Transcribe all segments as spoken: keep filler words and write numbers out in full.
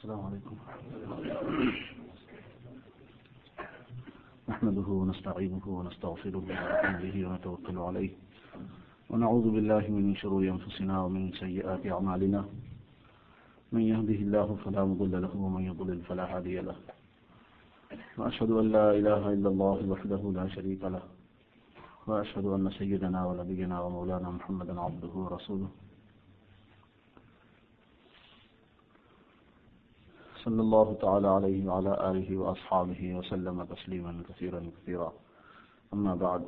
السلام عليكم. نحمده ونستعينه ونستغفره ونؤمن به ونتوكل عليه ونعوذ بالله من شرور أنفسنا ومن سيئات أعمالنا من يهده الله فلا مضل له ومن يضلل فلا هادي له وأشهد أن لا إله إلا الله وحده لا شريك له وأشهد أن سيدنا ونبينا ومولانا محمدا عبده ورسوله صلى الله تعالى عليه وعلى آله وأصحابه وسلم تسليما كثيرا كثيرا. أما بعد،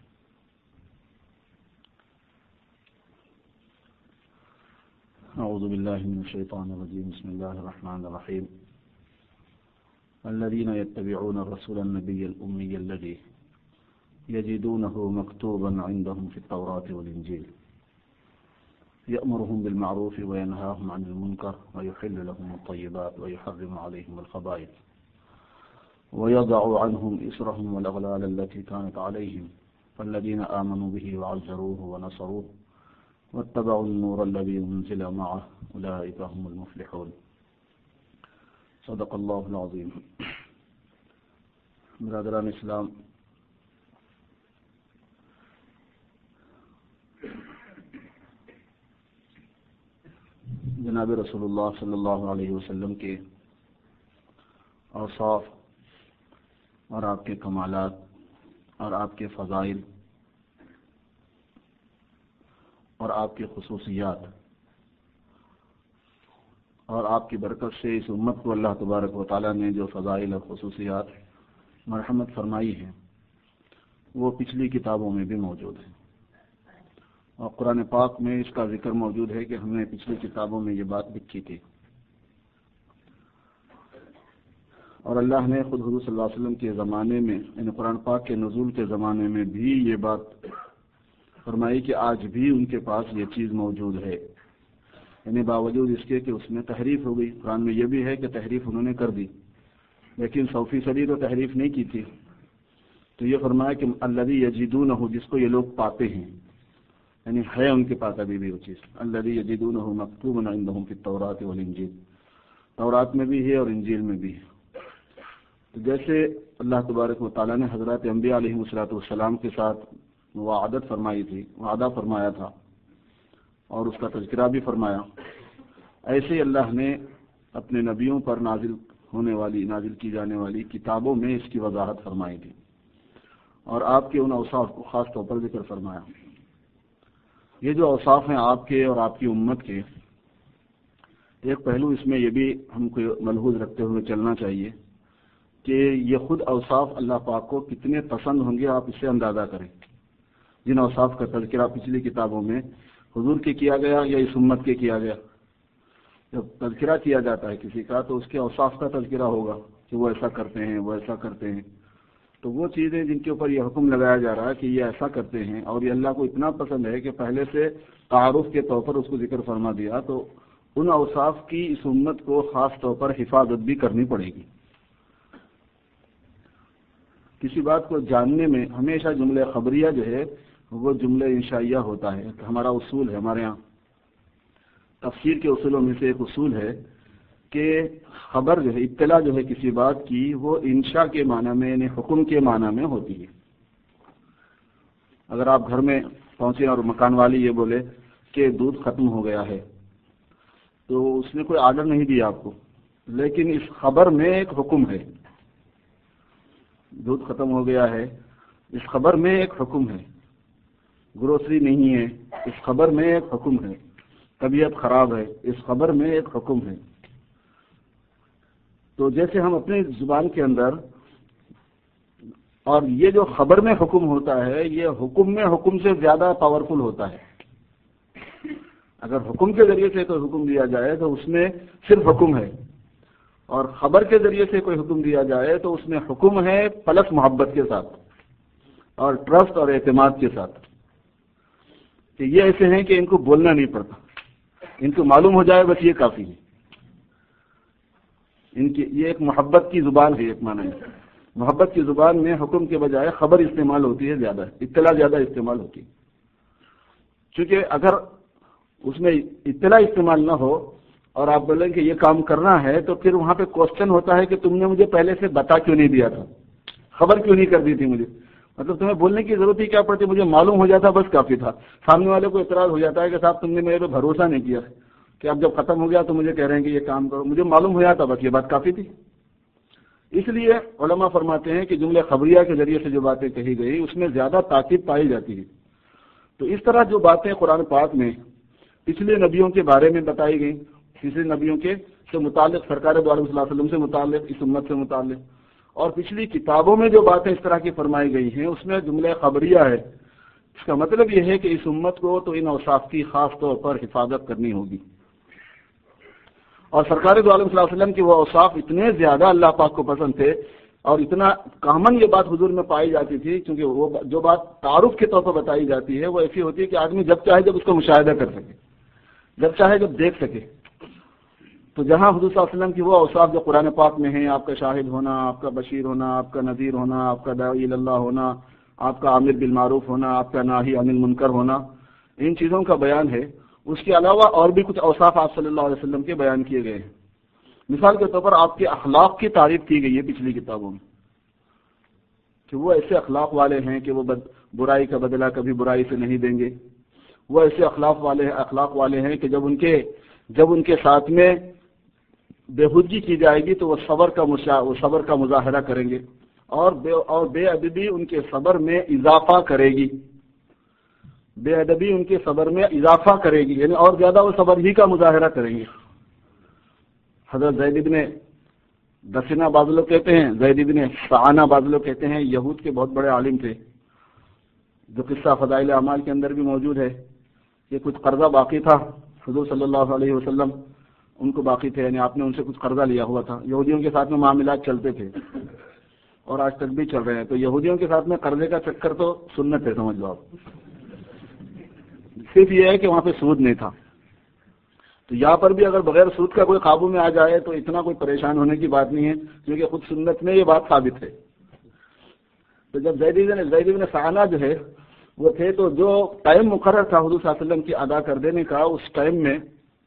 أعوذ بالله من الشيطان الرجيم. بسم الله الرحمن الرحيم. الذين يتبعون الرسول النبي الأمي الذي يجدونه مكتوبا عندهم في التوراة والإنجيل يأمرهم بالمعروف وينهاهم عن المنكر ويحل لهم الطيبات ويحرم عليهم الخبائث ويضع عنهم إصرهم والأغلال التي كانت عليهم فالذين آمنوا به وعزروه ونصروه واتبعوا النور الذي أنزل معه أولئك هم المفلحون. صدق الله العظيم. برادران اسلام، جناب رسول اللہ صلی اللہ علیہ وسلم کے اوصاف اور آپ کے کمالات اور آپ کے فضائل اور آپ کی خصوصیات اور آپ کی برکت سے اس امت کو اللہ تبارک و تعالیٰ نے جو فضائل اور خصوصیات مرحمت فرمائی ہیں وہ پچھلی کتابوں میں بھی موجود ہیں، اور قرآن پاک میں اس کا ذکر موجود ہے کہ ہم نے پچھلی کتابوں میں یہ بات لکھی تھی، اور اللہ نے خود حضور صلی اللہ علیہ وسلم کے زمانے میں یعنی قرآن پاک کے نزول کے زمانے میں بھی یہ بات فرمائی کہ آج بھی ان کے پاس یہ چیز موجود ہے، یعنی باوجود اس کے کہ اس میں تحریف ہو گئی. قرآن میں یہ بھی ہے کہ تحریف انہوں نے کر دی، لیکن سو فیصدی تو تحریف نہیں کی تھی. تو یہ فرمایا کہ الذی یجدونہ، جس کو یہ لوگ پاتے ہیں، یعنی ہے ان کے پاس ابھی بھی وہ چیز. الذی یجدونہ مکتوبا عندہم فی التوراۃ والانجیل، تورات میں بھی ہے اور انجیل میں بھی ہے. تو جیسے اللہ تبارک و تعالیٰ نے حضرات انبیاء علیہ الصلوۃ والسلام کے ساتھ وعدت فرمائی تھی، وعدہ فرمایا تھا اور اس کا تذکرہ بھی فرمایا، ایسے اللہ نے اپنے نبیوں پر نازل ہونے والی نازل کی جانے والی کتابوں میں اس کی وضاحت فرمائی تھی، اور آپ کے ان اوصاف کو خاص طور پر ذکر فرمایا. یہ جو اوصاف ہیں آپ کے اور آپ کی امت کے، ایک پہلو اس میں یہ بھی ہم کو ملحوظ رکھتے ہوئے چلنا چاہیے کہ یہ خود اوصاف اللہ پاک کو کتنے پسند ہوں گے، آپ اس سے اندازہ کریں. جن اوصاف کا تذکرہ پچھلی کتابوں میں حضور کے کیا گیا یا اس امت کے کیا گیا، جب تذکرہ کیا جاتا ہے کسی کا تو اس کے اوصاف کا تذکرہ ہوگا کہ وہ ایسا کرتے ہیں، وہ ایسا کرتے ہیں. تو وہ چیزیں جن کے اوپر یہ حکم لگایا جا رہا ہے کہ یہ ایسا کرتے ہیں اور یہ اللہ کو اتنا پسند ہے کہ پہلے سے تعارف کے طور پر اس کو ذکر فرما دیا، تو ان اوصاف کی اس امت کو خاص طور پر حفاظت بھی کرنی پڑے گی. کسی بات کو جاننے میں ہمیشہ جملہ خبریہ جو ہے وہ جملہ انشائیہ ہوتا ہے. ہمارا اصول ہے، ہمارے ہاں تفسیر کے اصولوں میں سے ایک اصول ہے کہ خبر جو ہے، اطلاع جو ہے کسی بات کی، وہ انشاء کے معنی میں یعنی حکم کے معنی میں ہوتی ہے. اگر آپ گھر میں پہنچے اور مکان والی یہ بولے کہ دودھ ختم ہو گیا ہے، تو اس نے کوئی آرڈر نہیں دیا آپ کو، لیکن اس خبر میں ایک حکم ہے. دودھ ختم ہو گیا ہے، اس خبر میں ایک حکم ہے. گروسری نہیں ہے، اس خبر میں ایک حکم ہے. طبیعت خراب ہے، اس خبر میں ایک حکم ہے. تو جیسے ہم اپنی زبان کے اندر، اور یہ جو خبر میں حکم ہوتا ہے یہ حکم میں حکم سے زیادہ پاورفل ہوتا ہے. اگر حکم کے ذریعے سے کوئی حکم دیا جائے تو اس میں صرف حکم ہے، اور خبر کے ذریعے سے کوئی حکم دیا جائے تو اس میں حکم ہے پلس محبت کے ساتھ اور ٹرسٹ اور اعتماد کے ساتھ، کہ یہ ایسے ہیں کہ ان کو بولنا نہیں پڑتا، ان کو معلوم ہو جائے بس یہ کافی ہے. ان کی یہ ایک محبت کی زبان ہے. ایک معنی ہے محبت کی زبان میں حکم کے بجائے خبر استعمال ہوتی ہے، زیادہ اطلاع زیادہ استعمال ہوتی ہے. چونکہ اگر اس میں اطلاع استعمال نہ ہو اور آپ بولیں کہ یہ کام کرنا ہے، تو پھر وہاں پہ کوشچن ہوتا ہے کہ تم نے مجھے پہلے سے بتا کیوں نہیں دیا تھا، خبر کیوں نہیں کر دی تھی مجھے، مطلب تمہیں بولنے کی ضرورت ہی کیا پڑتی، مجھے معلوم ہو جاتا بس کافی تھا۔ سامنے والے کو اعتراض ہو جاتا ہے کہ صاحب تم نے میرے پہ بھروسہ نہیں کیا کہ اب جب ختم ہو گیا تو مجھے کہہ رہے ہیں کہ یہ کام کرو، مجھے معلوم ہو جاتا بس، یہ بات کافی تھی۔ اس لیے علماء فرماتے ہیں کہ جملے خبریہ کے ذریعے سے جو باتیں کہی گئی اس میں زیادہ تاکید پائی جاتی ہے۔ تو اس طرح جو باتیں قرآن پاک میں پچھلے نبیوں کے بارے میں بتائی گئیں، پچھلے نبیوں کے سے متعلق، سرکار دو عالم صلی اللہ علیہ وسلم سے متعلق، اس امت سے متعلق، اور پچھلی کتابوں میں جو باتیں اس طرح کی فرمائی گئی ہیں اس میں جملہ خبریہ ہے۔ اس کا مطلب یہ ہے کہ اس امت کو تو ان اوصاف کی خاص طور پر حفاظت کرنی ہوگی، اور سرکار دو عالم صلی اللہ علیہ وسلم کے وہ اوصاف اتنے زیادہ اللہ پاک کو پسند تھے، اور اتنا کامن یہ بات حضور میں پائی جاتی تھی، کیونکہ وہ جو بات تعارف کے طور پر بتائی جاتی ہے وہ ایسی ہوتی ہے کہ آدمی جب چاہے جب اس کو مشاہدہ کر سکے، جب چاہے جب دیکھ سکے۔ تو جہاں حضور صلی اللہ علیہ وسلم کی وہ اوصاف جو قرآن پاک میں ہیں، آپ کا شاہد ہونا، آپ کا بشیر ہونا، آپ کا نذیر ہونا، آپ کا داعی اللہ ہونا، آپ کا عامر بالمعروف ہونا، آپ کا ناہی عن المنکر ہونا، ان چیزوں کا بیان ہے۔ اس کے علاوہ اور بھی کچھ اوصاف آپ صلی اللہ علیہ وسلم کے بیان کیے گئے ہیں۔ مثال کے طور پر آپ کے اخلاق کی تعریف کی گئی ہے پچھلی کتابوں میں، کہ وہ ایسے اخلاق والے ہیں کہ وہ برائی کا بدلہ کبھی برائی سے نہیں دیں گے، وہ ایسے اخلاق والے اخلاق والے ہیں کہ جب ان کے جب ان کے ساتھ میں بےہودگی کی جائے گی تو وہ صبر کا مشا وہ صبر کا مظاہرہ کریں گے، اور بے اور بے ادبی ان کے صبر میں اضافہ کرے گی، بے ادبی ان کے صبر میں اضافہ کرے گی، یعنی اور زیادہ وہ صبر ہی کا مظاہرہ کریں گے۔ حضرت زید ابن دسنا بعض لوگ کہتے ہیں، زید ابن سعانہ بعض لوگ کہتے ہیں، یہود کے بہت بڑے عالم تھے، جو قصہ فضائل اعمال کے اندر بھی موجود ہے کہ کچھ قرضہ باقی تھا، حضور صلی اللہ علیہ وسلم ان کو باقی تھے، یعنی آپ نے ان سے کچھ قرضہ لیا ہوا تھا۔ یہودیوں کے ساتھ میں معاملات چلتے تھے اور آج تک بھی چل رہے ہیں، تو یہودیوں کے ساتھ میں قرضے کا چکر تو سنت ہے، سمجھ لو آپ، صرف یہ ہے کہ وہاں پہ سود نہیں تھا۔ تو یہاں پر بھی اگر بغیر سود کا کوئی قابو میں آ جائے تو اتنا کوئی پریشان ہونے کی بات نہیں ہے، کیونکہ خود سنت میں یہ بات ثابت ہے۔ تو جب زید بن زید بن سعانہ جو ہے وہ تھے، تو جو ٹائم مقرر تھا حضور صلی اللہ علیہ وسلم کی ادا کر دینے کا، اس ٹائم میں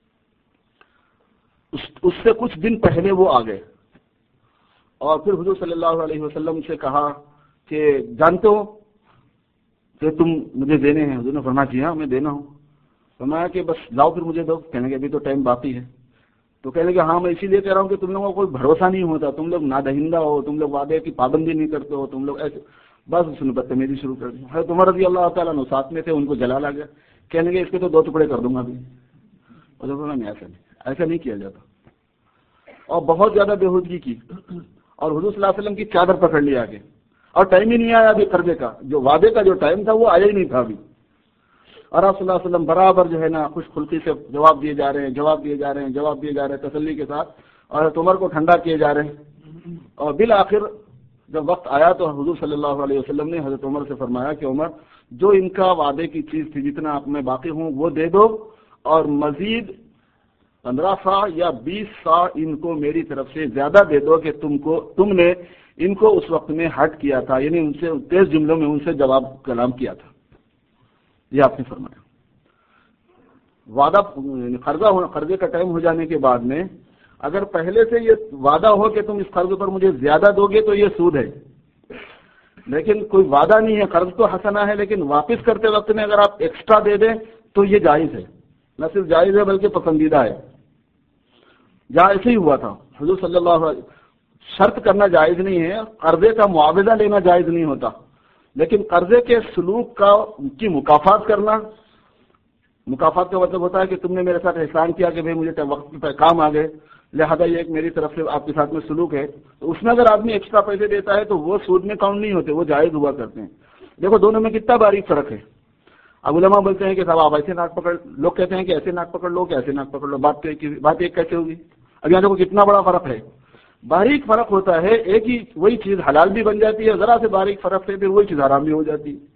اس, اس سے کچھ دن پہلے وہ آ گئے، اور پھر حضور صلی اللہ علیہ وسلم سے کہا کہ جانتے ہو کہ تم مجھے دینے ہیں؟ حضور نے فرمایا جی ہاں میں دینا ہوں۔ فرمایا کہ بس لاؤ پھر مجھے دو۔ کہنے کہ ابھی تو ٹائم باقی ہے۔ تو کہنے کہ ہاں میں اسی لیے کہہ رہا ہوں کہ تم لوگوں کو کوئی بھروسہ نہیں ہوتا، تم لوگ نادہندہ ہو، تم لوگ وعدے کی پابندی نہیں کرتے ہو، تم لوگ ایسے، بس اس نے بدتمیزی شروع کر دی۔ حضرت عمر رضی اللہ تعالیٰ عنہ ساتھ میں تھے، ان کو جلال آ گیا، کہنے کہ اس کے تو دو ٹکڑے کر دوں گا ابھی۔ اور نہیں، ایسا نہیں ایسا نہیں کیا جاتا، اور بہت زیادہ بےہودگی کی، اور حضور صلی اللہ علیہ وسلم کی چادر پکڑ لی آگے، اور ٹائم ہی نہیں آیا ابھی قرضے کا، جو وعدے کا جو ٹائم تھا وہ آیا ہی نہیں تھا ابھی، اور آپ صلی اللہ علیہ وسلم برابر جو ہے نا خوش خلقی سے جواب دیے جا رہے ہیں جواب دیے جا رہے ہیں جواب دیے جا رہے ہیں تسلی کے ساتھ، اور حضرت عمر کو ٹھنڈا کیے جا رہے ہیں۔ اور بالآخر جب وقت آیا تو حضور صلی اللہ علیہ وسلم نے حضرت عمر سے فرمایا کہ عمر، جو ان کا وعدے کی چیز تھی جتنا آپ میں باقی ہوں وہ دے دو، اور مزید پندرہ سا یا بیس سا ان کو میری طرف سے زیادہ دے دو کہ تم کو تم نے ان کو اس وقت میں ہٹ کیا تھا، یعنی ان سے تیز جملوں میں ان سے جواب کلام کیا تھا۔ یہ آپ نے فرمایا۔ وعدہ قرضہ ہونا، قرضے کا ٹائم ہو جانے کے بعد میں اگر پہلے سے یہ وعدہ ہو کہ تم اس قرض پر مجھے زیادہ دو گے تو یہ سود ہے، لیکن کوئی وعدہ نہیں ہے، قرض تو حسنہ ہے، لیکن واپس کرتے وقت میں اگر آپ ایکسٹرا دے دیں تو یہ جائز ہے، نہ صرف جائز ہے بلکہ پسندیدہ ہے۔ جہاں ایسے ہی ہوا تھا، حضور صلی اللہ علیہ وسلم، شرط کرنا جائز نہیں ہے، قرضے کا معاوضہ لینا جائز نہیں ہوتا، لیکن قرضے کے سلوک کا کی مکافات کرنا، مکافات کا مطلب ہوتا ہے کہ تم نے میرے ساتھ احسان کیا کہ بھائی مجھے وقت پہ کام آ گئے، لہذا یہ ایک میری طرف سے آپ کے ساتھ میں سلوک ہے، تو اس میں اگر آدمی ایکسٹرا پیسے دیتا ہے تو وہ سود میں کاؤنٹ نہیں ہوتے، وہ جائز ہوا کرتے ہیں۔ دیکھو دونوں میں کتنا باریک فرق ہے۔ اب علماء بولتے ہیں کہ صاحب آپ ایسے ناک پکڑ، لوگ کہتے ہیں کہ ایسے ناک پکڑ لو کہ ایسے ناک پکڑ لو، بات تو ایک بات ایک کیسے ہوگی؟ اب یہاں دیکھو کتنا بڑا فرق ہے، باریک فرق ہوتا ہے، ایک ہی وہی چیز حلال بھی بن جاتی ہے، ذرا سے باریک فرق سے پھر وہی چیز حرام بھی ہو جاتی ہے۔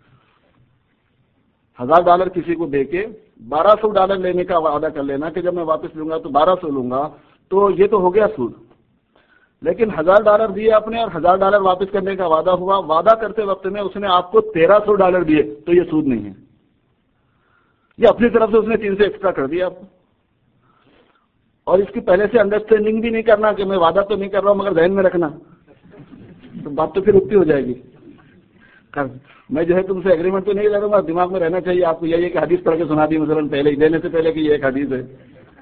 ہزار ڈالر کسی کو دے کے بارہ سو ڈالر لینے کا وعدہ کر لینا کہ جب میں واپس لوں گا تو بارہ سو لوں گا، تو یہ تو ہو گیا سود۔ لیکن ہزار ڈالر دیے اپنے اور ہزار ڈالر واپس کرنے کا وعدہ ہوا، وعدہ کرتے وقت میں اس نے آپ کو تیرہ سو ڈالر دیے، تو یہ سود نہیں ہے، یہ اپنی طرف سے اس نے تین سے ایکسٹرا کر دیا آپ کو۔ اور اس کی پہلے سے انڈرسٹینڈنگ بھی نہیں کرنا کہ میں وعدہ تو نہیں کر رہا ہوں مگر ذہن میں رکھنا، تو بات تو پھر اکتی ہو جائے گی. میں جو ہے تم سے ایگریمنٹ تو نہیں کروں گا، دماغ میں رہنا چاہیے آپ کو یہ کہ حدیث پڑھ کے سنا دی مثلاً پہلے ہی دینے سے پہلے کہ یہ ایک حدیث ہے.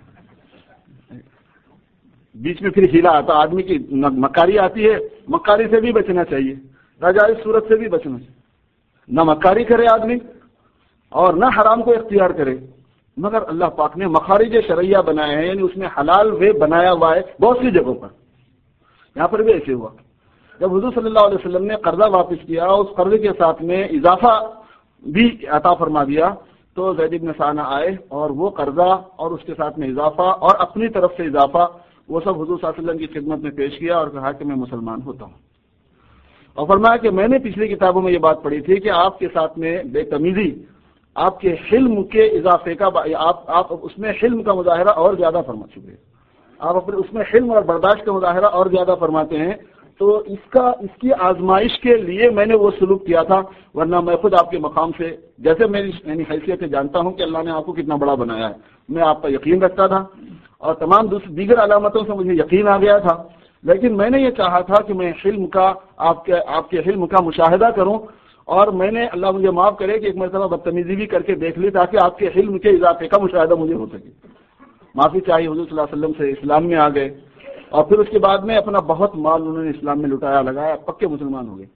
بیچ میں پھر ہیلا آتا، آدمی کی مکاری آتی ہے، مکاری سے بھی بچنا چاہیے، ناجائز صورت سے بھی بچنا چاہیے. نہ مکاری کرے آدمی اور نہ حرام کو اختیار کرے، مگر اللہ پاک نے مخارج شرعیہ بنائے ہیں، یعنی اس نے حلال وے بنایا ہوا ہے بہت سی جگہوں پر. یہاں پر بھی ایسے ہوا جب حضور صلی اللہ علیہ وسلم نے قرضہ واپس کیا، اس قرضے کے ساتھ میں اضافہ بھی عطا فرما دیا، تو زید بن ثانہ آئے اور وہ قرضہ اور اس کے ساتھ میں اضافہ اور اپنی طرف سے اضافہ وہ سب حضور صلی اللہ علیہ وسلم کی خدمت میں پیش کیا اور کہا کہ میں مسلمان ہوتا ہوں. اور فرمایا کہ میں نے پچھلی کتابوں میں یہ بات پڑھی تھی کہ آپ کے ساتھ میں بے تمیزی، آپ کے حلم کے اضافے کا آپ آپ اس میں حلم کا مظاہرہ اور زیادہ فرما چکے ہیں، آپ اپنے اس میں حلم اور برداشت کا مظاہرہ اور زیادہ فرماتے ہیں، تو اس کا اس کی آزمائش کے لیے میں نے وہ سلوک کیا تھا، ورنہ میں خود آپ کے مقام سے جیسے میری یعنی حیثیت سے جانتا ہوں کہ اللہ نے آپ کو کتنا بڑا بنایا ہے، میں آپ کا یقین رکھتا تھا اور تمام دیگر علامتوں سے مجھے یقین آ گیا تھا، لیکن میں نے یہ چاہا تھا کہ میں حلم کا آپ کے آپ کے حلم کا مشاہدہ کروں، اور میں نے اللہ مجھے معاف کرے کہ ایک مرتبہ بدتمیزی بھی کر کے دیکھ لی تاکہ آپ کے حلم کے اضافے کا مشاہدہ مجھے ہو سکے. معافی چاہیے، حضور صلی اللہ علیہ وسلم سے اسلام میں آ گئے اور پھر اس کے بعد میں اپنا بہت مال انہوں نے اسلام میں لٹایا لگایا، پکے مسلمان ہو گئے.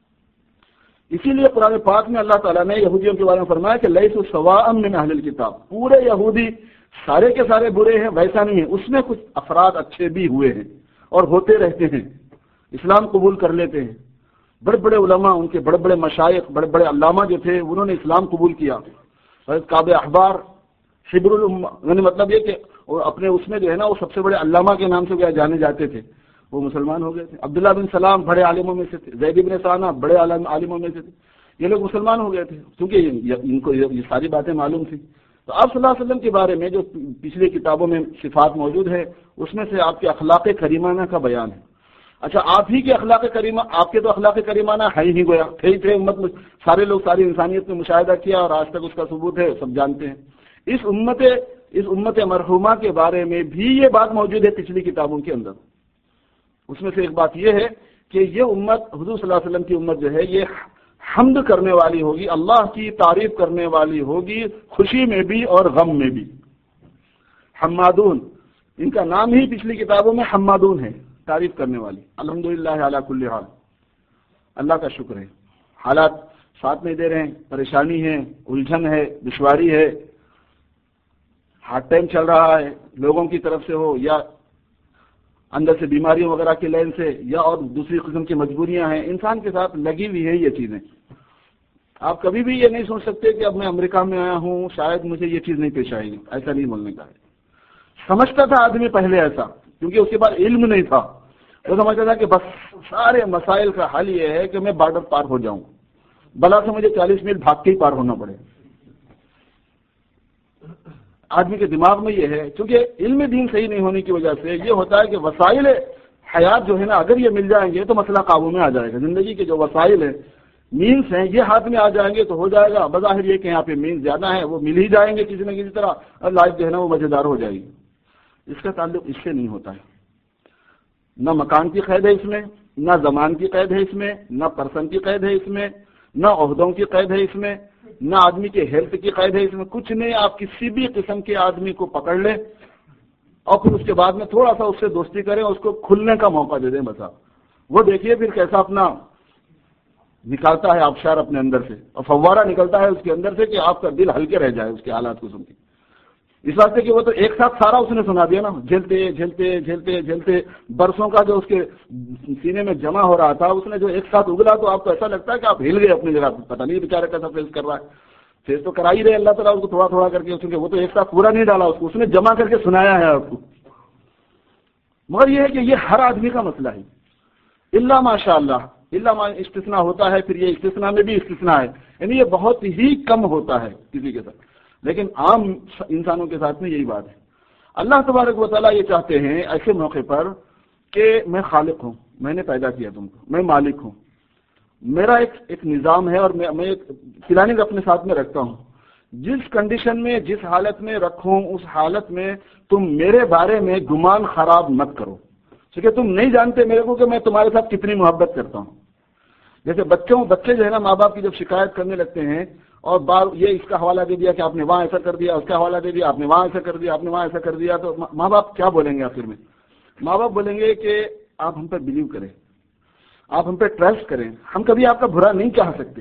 اسی لیے قرآن پاک میں اللہ تعالیٰ نے یہودیوں کے بارے میں فرمایا کہ لیسوا سواء من اہل الکتاب، پورے یہودی سارے کے سارے برے ہیں ویسا نہیں ہے، اس میں کچھ افراد اچھے بھی ہوئے ہیں اور ہوتے رہتے ہیں، اسلام قبول کر لیتے ہیں. بڑے بڑے علماء، ان کے بڑے بڑے مشائخ، بڑے بڑے علامہ جو تھے انہوں نے اسلام قبول کیا. کعب احبار حبر الامہ، یعنی مطلب یہ کہ اپنے اس میں جو ہے نا وہ سب سے بڑے علامہ کے نام سے جانے جاتے تھے، وہ مسلمان ہو گئے تھے. عبداللہ بن سلام بڑے عالموں میں سے تھے، زید بن ثانہ بڑے عالموں میں سے تھے، یہ لوگ مسلمان ہو گئے تھے کیونکہ ان کو یہ ساری باتیں معلوم تھی. تو آپ صلی اللہ علیہ وسلم کے بارے میں جو پچھلی کتابوں میں صفات موجود ہے اس میں سے آپ کے اخلاق کریمانہ کا بیان ہے. اچھا، آپ ہی کے اخلاق کریمہ، آپ کے تو اخلاق کریمانہ ہے ہی گویا تھے ہی تھے، امت میں سارے لوگ ساری انسانیت میں مشاہدہ کیا اور آج تک اس کا ثبوت ہے، سب جانتے ہیں. اس امت اس امت مرحومہ کے بارے میں بھی یہ بات موجود ہے پچھلی کتابوں کے اندر. اس میں سے ایک بات یہ ہے کہ یہ امت حضور صلی اللہ علیہ وسلم کی امت جو ہے یہ حمد کرنے والی ہوگی، اللہ کی تعریف کرنے والی ہوگی، خوشی میں بھی اور غم میں بھی. حمادون، ان کا نام ہی پچھلی کتابوں میں حمادون ہے، تعریف کرنے والی. الحمدللہ علی کل حال، اللہ کا شکر ہے. حالات ساتھ نہیں دے رہے ہیں، پریشانی ہے، الجھن ہے، دشواری ہے، ہارڈ ٹائم چل رہا ہے، لوگوں کی طرف سے ہو یا اندر سے بیماریوں وغیرہ کی لائن سے یا اور دوسری قسم کی مجبوریاں ہیں، انسان کے ساتھ لگی ہوئی ہے یہ چیزیں. آپ کبھی بھی یہ نہیں سوچ سکتے کہ اب میں امریکہ میں آیا ہوں شاید مجھے یہ چیز نہیں پیش آئے گی، ایسا نہیں بولنے کا ہے. سمجھتا تھا آدمی پہلے ایسا، کیونکہ اس کے بعد علم نہیں تھا، وہ سمجھتا تھا کہ بس سارے مسائل کا حل یہ ہے کہ میں بارڈر پار ہو جاؤں، بلا سے مجھے چالیس میل بھاگ کے ہی پار ہونا پڑے. آدمی کے دماغ میں یہ ہے، کیونکہ علم دین صحیح نہیں ہونے کی وجہ سے یہ ہوتا ہے کہ وسائل حیات جو ہے نا اگر یہ مل جائیں گے تو مسئلہ قابو میں آ جائے گا. زندگی کے جو وسائل ہیں، مینس ہیں، یہ ہاتھ میں آ جائیں گے تو ہو جائے گا. بظاہر یہ کہ یہاں پہ مینس زیادہ ہیں، وہ مل ہی جائیں گے کسی نہ کسی طرح، اور لائف جو ہے نا وہ مزیدار ہو جائے گی. اس کا تعلق اس سے نہیں ہوتا ہے. نہ مکان کی قید ہے اس میں، نہ زمان کی قید ہے اس میں، نہ پرسن کی قید ہے اس میں، نہ عہدوں کی قید ہے اس میں، نہ آدمی کے ہیلتھ کی قید ہے اس میں. کچھ نہیں، آپ کسی بھی قسم کے آدمی کو پکڑ لیں اور پھر اس کے بعد میں تھوڑا سا اس سے دوستی کریں، اس کو کھلنے کا موقع دے دیں بس. آپ وہ دیکھیے پھر کیسا اپنا نکالتا ہے آبشار اپنے اندر سے، اور فوارہ نکلتا ہے اس کے اندر سے کہ آپ کا دل ہلکے رہ جائے اس کے حالات کو سن کے. اس واسطے کہ وہ تو ایک ساتھ سارا اس نے سنا دیا نا، جھیلتے جھیلتے جھیلتے جھیلتے برسوں کا جو اس کے سینے میں جمع ہو رہا تھا اس نے جو ایک ساتھ اگلا تو آپ کو ایسا لگتا ہے کہ آپ ہل گئے اپنی جگہ. پتہ نہیں بیچارے کیسا فیس کر رہا ہے، فیس تو کرا ہی رہے اللہ تعالیٰ اس کو تھوڑا تھوڑا کر کے، کیونکہ وہ تو ایک ساتھ پورا نہیں ڈالا، اس کو اس نے جمع کر کے سنایا ہے آپ کو. مگر یہ ہے کہ یہ ہر آدمی کا مسئلہ ہے، اللہ ماشاء اللہ، اللہ استثناء ہوتا ہے. پھر یہ استثناء میں بھی استثناء ہے، یعنی یہ بہت ہی کم ہوتا ہے کسی کے ساتھ، لیکن عام انسانوں کے ساتھ میں یہی بات ہے. اللہ تبارک و تعالیٰ یہ چاہتے ہیں ایسے موقع پر کہ میں خالق ہوں، میں نے پیدا کیا تم کو، میں مالک ہوں، میرا ایک ایک نظام ہے اور میں میں ایک پلاننگ اپنے ساتھ میں رکھتا ہوں جس کنڈیشن میں جس حالت میں رکھوں اس حالت میں تم میرے بارے میں گمان خراب مت کرو، کیونکہ تم نہیں جانتے میرے کو کہ میں تمہارے ساتھ کتنی محبت کرتا ہوں۔ جیسے بچوں بچے جو ہے نا ماں باپ کی جب شکایت کرنے لگتے ہیں اور بار یہ اس کا حوالہ دے دیا کہ آپ نے وہاں ایسا کر دیا، اس کا حوالہ دے دیا آپ نے وہاں ایسا کر دیا، آپ نے وہاں ایسا کر دیا، تو ماں باپ کیا بولیں گے آخر میں؟ ماں باپ بولیں گے کہ آپ ہم پہ بلیو کریں، آپ ہم پہ ٹرسٹ کریں، ہم کبھی آپ کا برا نہیں چاہ سکتے،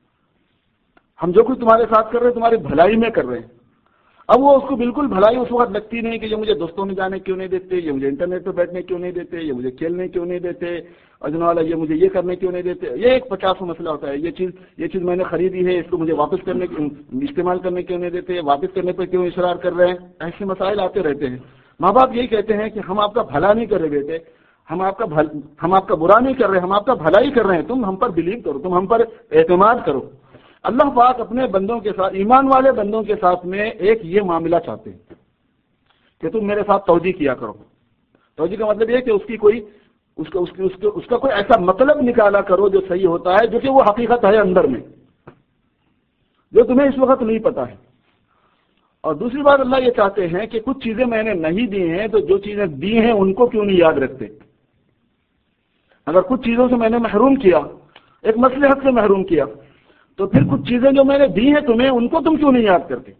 ہم جو کچھ تمہارے ساتھ کر رہے ہیں تمہاری بھلائی میں کر رہے ہیں۔ اب وہ اس کو بالکل بھلائی اس وقت لگتی نہیں کہ یہ مجھے دوستوں میں جانے کیوں نہیں دیتے، یہ مجھے انٹرنیٹ پہ بیٹھنے کیوں نہیں دیتے، یہ مجھے کھیلنے کیوں نہیں دیتے، اجنا والا یہ مجھے یہ کرنے کیوں نہیں دیتے، یہ ایک پچاس مسئلہ ہوتا ہے، یہ چیز یہ چیز میں نے خریدی ہے اس کو مجھے واپس کرنے استعمال کرنے کیوں نہیں دیتے، واپس کرنے پہ کیوں اصرار کر رہے ہیں، ایسے مسائل آتے رہتے ہیں۔ ماں باپ یہی کہتے ہیں کہ ہم آپ کا بھلا نہیں کر رہے بیٹے، ہم آپ کا بھل ہم آپ کا برا نہیں کر رہے، ہم آپ کا بھلائی کر رہے ہیں، تم ہم پر بلیو کرو، تم ہم پر اعتماد کرو۔ اللہ پاک اپنے بندوں کے ساتھ، ایمان والے بندوں کے ساتھ میں ایک یہ معاملہ چاہتے ہیں کہ تم میرے ساتھ توجہ کیا کرو۔ توجہ کا مطلب یہ کہ اس کی کوئی اس کا اس, اس, اس کا کوئی ایسا مطلب نکالا کرو جو صحیح ہوتا ہے، جو کہ وہ حقیقت ہے اندر میں، جو تمہیں اس وقت نہیں پتا ہے۔ اور دوسری بات اللہ یہ چاہتے ہیں کہ کچھ چیزیں میں نے نہیں دی ہیں تو جو چیزیں دی ہیں ان کو کیوں نہیں یاد رکھتے؟ اگر کچھ چیزوں سے میں نے محروم کیا، ایک مصلحت سے محروم کیا، تو پھر کچھ چیزیں جو میں نے دی ہیں تمہیں ان کو تم کیوں نہیں یاد کرتے؟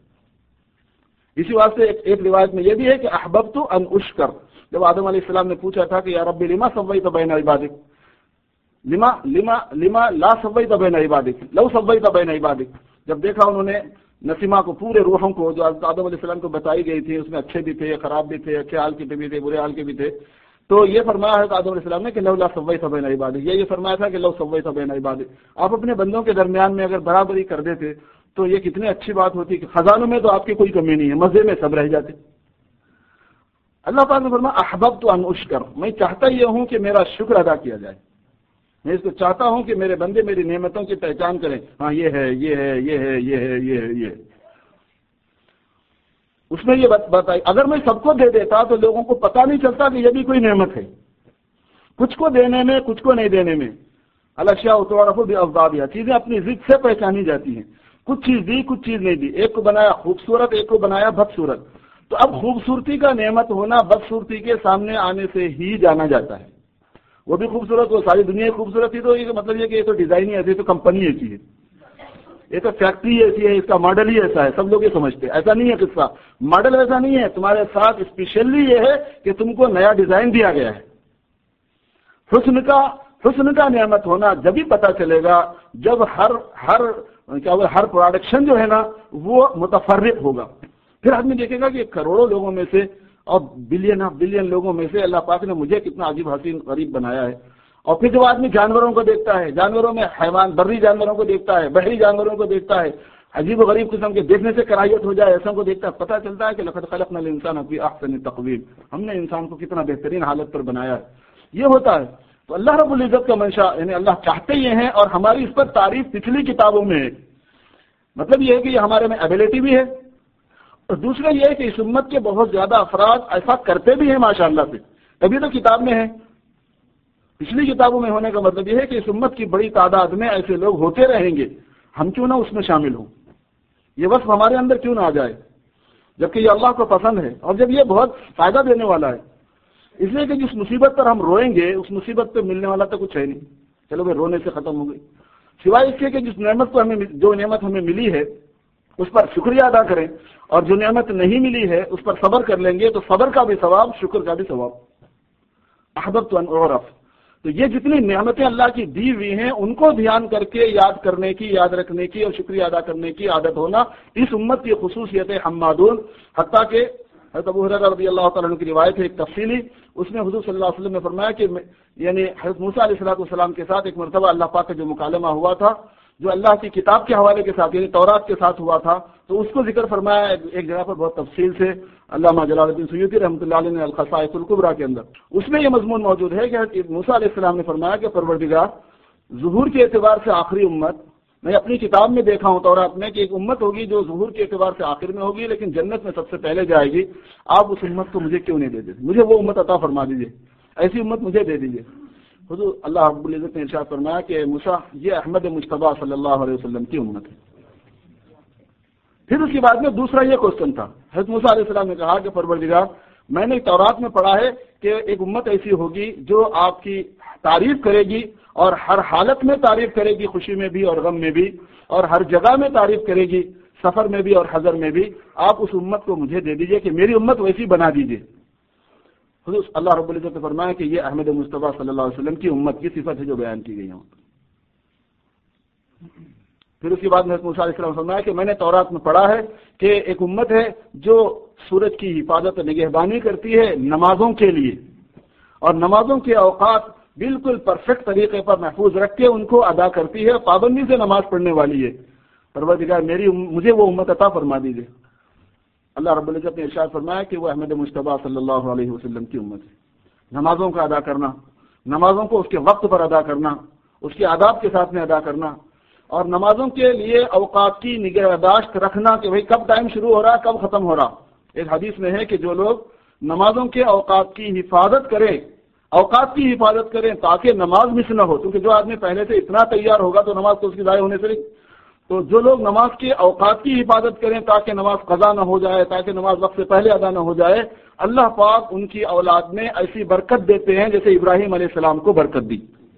اسی واسطے ایک, ایک روایت میں یہ بھی ہے کہ احببت ان اشکر، جب آدم علیہ السلام نے پوچھا تھا کہ یا رب لما سویت بین عبادک لما لما لما لا سویت بین عبادک لو سویت بین عبادک، جب دیکھا انہوں نے نسیمہ کو، پورے روحوں کو جو آدم علیہ السلام کو بتائی گئی تھی، اس میں اچھے بھی تھے، خراب بھی تھے، اچھے حال کے بھی تھے، برے حال کے بھی تھے، تو یہ فرمایا ہے کہ آدم علیہ السلام نے کہ لو لا سویت بین عبادک، یہ یہ فرمایا تھا کہ لو سویت بین عبادک، آپ اپنے بندوں کے درمیان میں اگر برابری کر دیتے تو یہ کتنی اچھی بات ہوتی کہ خزانوں میں تو آپ کی کوئی کمی نہیں ہے، مزے میں سب رہ جاتے۔ اللہ پاک نے فرمایا احببت ان اشکر، میں چاہتا یہ ہوں کہ میرا شکر ادا کیا جائے، میں اس کو چاہتا ہوں کہ میرے بندے میری نعمتوں کی پہچان کریں، ہاں یہ ہے یہ ہے یہ ہے یہ ہے یہ ہے یہ ہے۔ اس میں یہ بتائی اگر میں سب کو دے دیتا تو لوگوں کو پتہ نہیں چلتا کہ یہ بھی کوئی نعمت ہے، کچھ کو دینے میں کچھ کو نہیں دینے میں۔ الاشیاء تعرف بأضدادها، چیزیں اپنی ضد سے پہچانی جاتی ہیں، کچھ چیز دی کچھ چیز نہیں دی، ایک کو بنایا خوبصورت ایک کو بنایا بدصورت، تو اب خوبصورتی کا نعمت ہونا بدصورتی کے سامنے آنے سے ہی جانا جاتا ہے۔ وہ بھی خوبصورت، وہ ساری دنیا خوبصورت تھی، تو یہ مطلب یہ کہ یہ تو ڈیزائن ہی ایسی، تو کمپنی ایسی ہے، یہ تو فیکٹری ایسی ہے، اس کا ماڈل ہی ایسا ہے، سب لوگ یہ سمجھتے ہیں، ایسا نہیں ہے قصہ، ماڈل ایسا نہیں ہے، تمہارے ساتھ اسپیشلی یہ ہے کہ تم کو نیا ڈیزائن دیا گیا ہے۔ حسن کا حسن کا نعمت ہونا جبھی پتہ چلے گا جب ہر ہر کیا ہر پروڈکشن جو ہے نا وہ متفرق ہوگا، پھر آدمی دیکھے گا کہ کروڑوں لوگوں میں سے اور بلین آف بلین لوگوں میں سے اللہ پاک نے مجھے کتنا عجیب حسین غریب بنایا ہے۔ اور پھر جب آدمی جانوروں کو دیکھتا ہے، جانوروں میں حیوان بری جانوروں کو دیکھتا ہے، بحری جانوروں کو دیکھتا ہے، عجیب و غریب قسم کے دیکھنے سے کراہیت ہو جائے ایسا کو دیکھتا ہے، پتہ چلتا ہے کہ لقد خلقنا الانسان فی احسن تقویم، ہم نے انسان کو کتنا بہترین حالت پر بنایا ہے۔ یہ ہوتا ہے تو اللہ رب العزت کا منشا، یعنی اللہ چاہتے یہ ہیں، اور ہماری اس پر تعریف پچھلی کتابوں میں ہے، مطلب یہ ہے کہ یہ ہمارے میں ایبیلٹی بھی ہے، اور دوسرا یہ ہے کہ اس امت کے بہت زیادہ افراد ایسا کرتے بھی ہیں ماشاءاللہ سے، تبھی تو کتاب میں ہے۔ پچھلی کتابوں میں ہونے کا مطلب یہ ہے کہ اس امت کی بڑی تعداد میں ایسے لوگ ہوتے رہیں گے، ہم کیوں نہ اس میں شامل ہوں، یہ وصف ہمارے اندر کیوں نہ آ جائے، جبکہ یہ اللہ کو پسند ہے، اور جب یہ بہت فائدہ دینے والا ہے، اس لیے کہ جس مصیبت پر ہم روئیں گے اس مصیبت پہ ملنے والا تو کچھ ہے نہیں، چلو بھائی رونے سے ختم ہو گئی، سوائے اس کے کہ جس نعمت کو ہمیں جو نعمت ہمیں ملی ہے اس پر شکریہ ادا کریں، اور جو نعمت نہیں ملی ہے اس پر صبر کر لیں گے تو صبر کا بھی ثواب، شکر کا بھی ثواب۔ احببت ان اعرف، تو یہ جتنی نعمتیں اللہ کی دی ہوئی ہیں ان کو دھیان کر کے یاد کرنے کی، یاد رکھنے کی اور شکریہ ادا کرنے کی عادت ہونا اس امت کی خصوصیت ہے۔ حمادون، حتیٰ کہ حضرت ابو ہریرہ رضی اللہ تعالیٰ عنہ کی روایت ہے ایک تفصیلی، اس میں حضور صلی اللہ علیہ وسلم نے فرمایا کہ یعنی حضرت موسیٰ علیہ الصلوۃ والسلام کے ساتھ ایک مرتبہ اللہ پاک کا جو مکالمہ ہوا تھا، جو اللہ کی کتاب کے حوالے کے ساتھ یعنی تورات کے ساتھ ہوا تھا، تو اس کو ذکر فرمایا ایک جگہ پر بہت تفصیل سے علامہ جلال الدین سیوطی رحمۃ اللہ علیہ نے الخصائص الکبریٰ کے اندر، اس میں یہ مضمون موجود ہے کہ موسیٰ علیہ السلام نے فرمایا کہ پروردگار، ظہور کے اعتبار سے آخری امت، میں اپنی کتاب میں دیکھا ہوں تورات میں کہ ایک امت ہوگی جو ظہور کے اعتبار سے آخر میں ہوگی لیکن جنت میں سب سے پہلے جائے گی، آپ اس امت کو مجھے کیوں نہیں دے دیتے، مجھے وہ امت عطا فرما دیجیے، ایسی امت مجھے دے دیجیے۔ حضور اللہ رب العزت نے ارشاد فرمایا کہ موسیٰ، یہ احمد مجتبیٰ صلی اللہ علیہ وسلم کی امت ہے، پھر اس کے بعد میں دوسرا یہ کوشچن تھا، حضرت موسیٰ علیہ السلام نے کہا کہ پروردگار میں نے تورات میں پڑھا ہے کہ ایک امت ایسی ہوگی جو آپ کی تعریف کرے گی اور ہر حالت میں تعریف کرے گی، خوشی میں بھی اور غم میں بھی، اور ہر جگہ میں تعریف کرے گی، سفر میں بھی اور حضر میں بھی۔ آپ اس امت کو مجھے دے دیجئے کہ میری امت ویسی بنا دیجئے۔ حضور اللہ رب العزت نے فرمایا کہ یہ احمد مصطفیٰ صلی اللہ علیہ وسلم کی امت کی صفت ہے جو بیان کی گئی ہے۔ پھر اس کے بعد حضرت موسیٰ علیہ السلام نے فرمایا کہ میں نے تورات میں پڑھا ہے کہ ایک امت ہے جو سورج کی حفاظت نگہبانی کرتی ہے نمازوں کے لیے، اور نمازوں کے اوقات بالکل پرفیکٹ طریقے پر محفوظ رکھ کے ان کو ادا کرتی ہے، پابندی سے نماز پڑھنے والی ہے۔ پروردگار میری مجھے وہ امت عطا فرما دیجیے۔ اللہ رب العزت نے ارشاد فرمایا کہ وہ احمد مصطفیٰ صلی اللہ علیہ وسلم کی امت ہے۔ نمازوں کا ادا کرنا، نمازوں کو اس کے وقت پر ادا کرنا، اس کے آداب کے ساتھ میں ادا کرنا، اور نمازوں کے لیے اوقات کی نگہداشت رکھنا کہ بھئی کب ٹائم شروع ہو رہا کب ختم ہو رہا۔ ایک حدیث میں ہے کہ جو لوگ نمازوں کے اوقات کی حفاظت کریں، اوقات کی حفاظت کریں تاکہ نماز مس نہ ہو، کیونکہ جو آدمی پہلے سے اتنا تیار ہوگا تو نماز تو اس کی ضائع ہونے سے نہیں، تو جو لوگ نماز کے اوقات کی حفاظت کریں تاکہ نماز قضا نہ ہو جائے، تاکہ نماز وقت سے پہلے ادا نہ ہو جائے، اللہ پاک ان کی اولاد میں ایسی برکت دیتے ہیں جیسے ابراہیم علیہ السلام کو برکت دی۔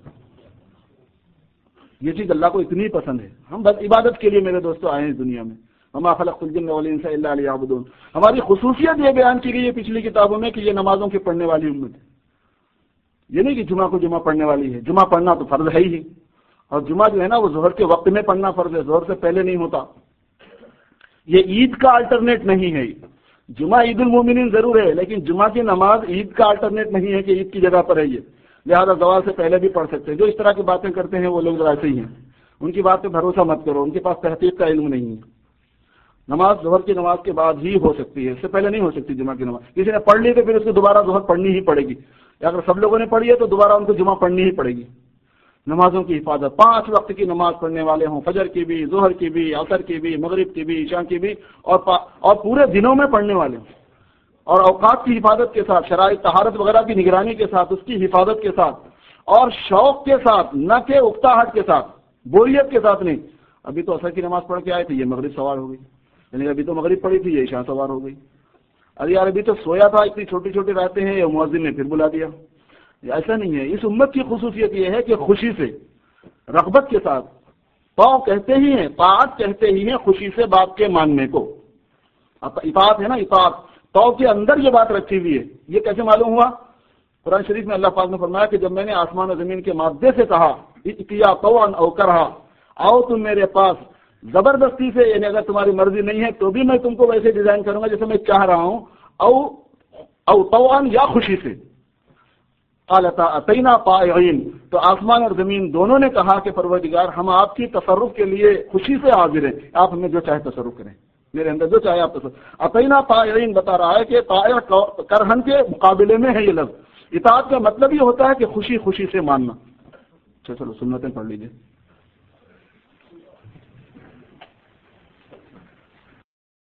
یہ چیز اللہ کو اتنی پسند ہے۔ ہم بس عبادت کے لیے میرے دوستو آئے ہیں دنیا میں، وما خلقت الجن والانس الا لیعبدون۔ ہماری خصوصیت یہ بیان کی گئی ہے پچھلی کتابوں میں کہ یہ نمازوں کی پڑھنے والی امت ہے۔ یہ نہیں کہ جمعہ کو جمعہ پڑھنے والی ہے، جمعہ پڑھنا تو فرض ہے ہی، اور جمعہ جو ہے نا وہ ظہر کے وقت میں پڑھنا فرض ہے، ظہر سے پہلے نہیں ہوتا۔ یہ عید کا الٹرنیٹ نہیں ہے۔ جمعہ عید المومنین ضرور ہے، لیکن جمعہ کی نماز عید کا الٹرنیٹ نہیں ہے کہ عید کی جگہ پر ہے، یہ لہذا زوال سے پہلے بھی پڑھ سکتے ہیں۔ جو اس طرح کی باتیں کرتے ہیں وہ لوگ ذرا ایسے ہی ہیں، ان کی بات پہ بھروسہ مت کرو، ان کے پاس تحقیق کا علم نہیں ہے۔ نماز ظہر کی نماز کے بعد ہی ہو سکتی ہے، اس سے پہلے نہیں ہو سکتی جمعہ کی نماز۔ کسی نے پڑھ لی تو پھر اس کو دوبارہ ظہر پڑھنی ہی پڑے گی، اگر سب لوگوں نے پڑھی ہے تو دوبارہ ان کو جمعہ پڑھنی ہی پڑے گی۔ نمازوں کی حفاظت، پانچ وقت کی نماز پڑھنے والے ہوں، فجر کی بھی، ظہر کی بھی، عصر کی بھی، مغرب کی بھی، عشاء کی بھی، اور اور پورے دنوں میں پڑھنے والے ہوں، اور اوقات کی حفاظت کے ساتھ، شرائط طہارت وغیرہ کی نگرانی کے ساتھ، اس کی حفاظت کے ساتھ، اور شوق کے ساتھ، نہ کہ اکتاہٹ کے ساتھ، بوریت کے ساتھ نہیں۔ ابھی تو عصر کی نماز پڑھ کے آئے تھے، یہ مغرب سوار ہو گئی، یعنی ابھی تو مغرب پڑھی تھی، یہ عشاء سوار ہو گئی۔ ارے یار ابھی تو سویا تھا، اتنی چھوٹی چھوٹی راتیں ہیں، یہ مؤذن نے پھر بلا دیا۔ ایسا نہیں ہے۔ اس امت کی خصوصیت یہ ہے کہ خوشی سے، رغبت کے ساتھ، پاؤ کہتے ہی ہیں، طاعت کہتے ہی ہیں خوشی سے بات کے ماننے کو۔ اطاعت ہے نا، اطاعت، پاؤ کے اندر یہ بات رکھی ہوئی ہے۔ یہ کیسے معلوم ہوا؟ قرآن شریف میں اللہ پاک نے فرمایا کہ جب میں نے آسمان و زمین کے مادے سے کہا اتیا طوعا او کرہا، آؤ تم میرے پاس زبردستی سے، یعنی اگر تمہاری مرضی نہیں ہے تو بھی میں تم کو ویسے ڈیزائن کروں گا جیسے میں چاہ رہا ہوں، او او طوعا یا خوشی سے، قالتا اتینا طائعین، تو آسمان اور زمین دونوں نے کہا کہ پروردگار ہم آپ کی تصرف کے لیے خوشی سے حاضر ہیں، آپ ہمیں جو چاہے تصرف کریں، میرے اندر جو چاہے آپ تصرف۔ اتینا طائعین بتا رہا ہے کہ طائع کرہن کے مقابلے میں ہے یہ لفظ۔ اطاعت کا مطلب یہ ہوتا ہے کہ خوشی خوشی سے ماننا۔ اچھا چلو سنتیں پڑھ لیجیے۔